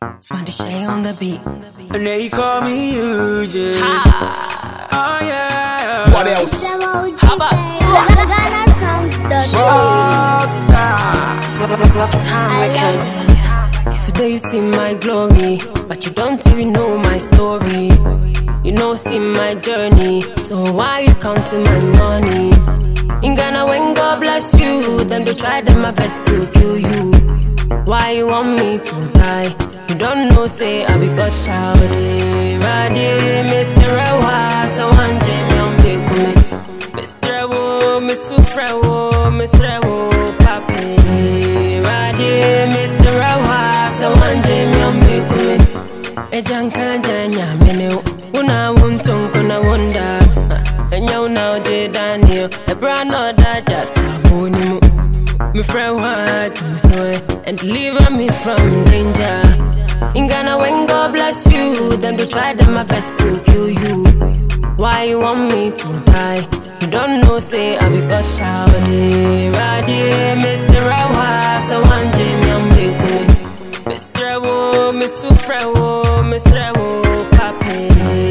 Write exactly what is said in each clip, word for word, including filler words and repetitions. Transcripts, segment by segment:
Swandy Shay on the beat. And they call me Eugene. Ha! Oh yeah. What else? How about Rockstar. Rough Time Records? Today you see my glory, but you don't even know my story. You know, see my journey, so why you counting my money? In Ghana, when God bless you, them they try them my best to kill you. Why you want me to die? You don't know, say I be God's child. Radi, Mister Rewa, so one Jamie on big me. Mister Rewo, Mister Frewo, Mister Rewo, Papi. Radi, Mister Rewa, so one Jamie on big me. Ejanka Janya, Mene, Una Wunton, Kona Wunda. And you now, J. Daniel, a brand or that Jata, me friend what to me so and deliver me from danger. In Ghana, when God bless you, them they try them my best to kill you. Why you want me to die? You don't know, say I be God's child. Radi, Mister Rewa, so one Jamie I'm big me. Mister Rewo, Mister Frewo, Mister Rewo, Papi.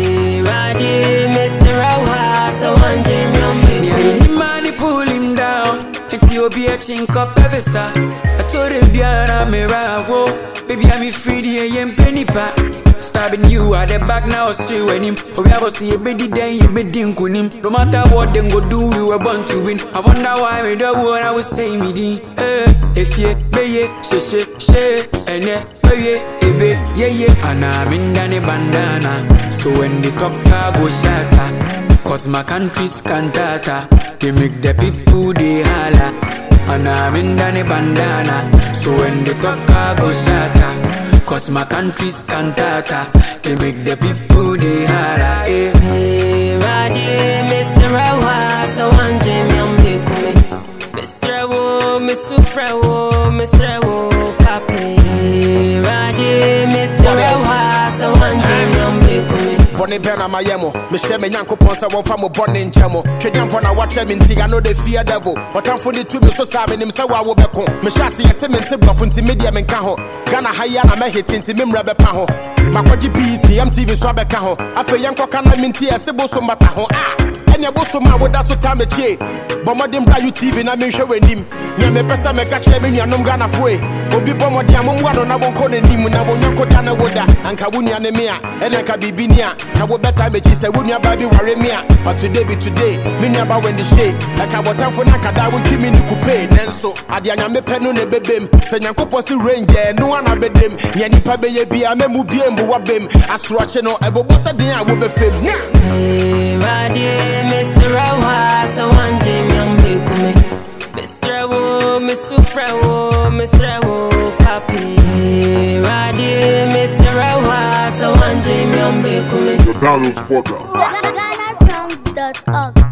Radi, Mister Rewa, so one Jamie I'm big me. Pull him down. Ethiopia chink up eversa. I told him Biara Mirawo. Baby I'm free here yen penny pa. Stabbing you at the back now see when him. Oh we see a baby then you be dinkunim. No matter what them go do we were born to win. I wonder why me the word I would say me di. Eh if ye be ye she she she and eh be ye ebe ye ye. And I'm in the bandana. So when the talk I go shatter. Cause my country's cantata. They make the people they holla. And I'm in the bandana. So when they talk I go shatter. Cause my country's cantata. They make the people they holla. Eh. Hey, Radi, Mister Rewa, so one Jamie I'm big me. Mister Rewo, Mister Frewo, Mister Rewo, Papi. Radi, Mister Rewa, so one Jamie I'm big me. Bonnie Bena Mayemo, Michelle Menyanko Ponsa, one from a bonnie in Chemo. Trading upon a watch him in Tig, I know they fear devil. But I'm for the two so saving himself. I will be con. Mishasi, a cement bluff into medium and caho. Ghana Hayana Mahit into Mimrabe Paho. Makwaji P T, M T V Swabe Caho. After Yanko Kana Minti, a Sibo Sumbataho. Ah, and your bossoma would also time a chair. Bombarding Brayu T V, and I'm showing him. Yame Pesa Mekach, and Yanum Ghana Fue. Obi Bomodiam, one on our code and him when I won't Yanko Dana Woda, and Kabunia Nemia, and I can be Binia. I will better me, she said, wouldn't baby worry me. But today be today, many about when the shade. Like I was time for Nakada, would give me the coupe. Nenso, Adiana me penun a bebim, Sanyanko Possi Ranger, no one abed them. Yanni Pabe be a memu be and wabim. As Rocheno, I will boss a day, I will be film. Hey, Radi, Mister Rewa, so one Jamie I'm big me. Mister Rewo, Mister Frewo, Mister Rewo, Papi. Radi, Mister Rewa, so one Jamie I'm big me. The Downloads Podcast. Ghana Songs dot org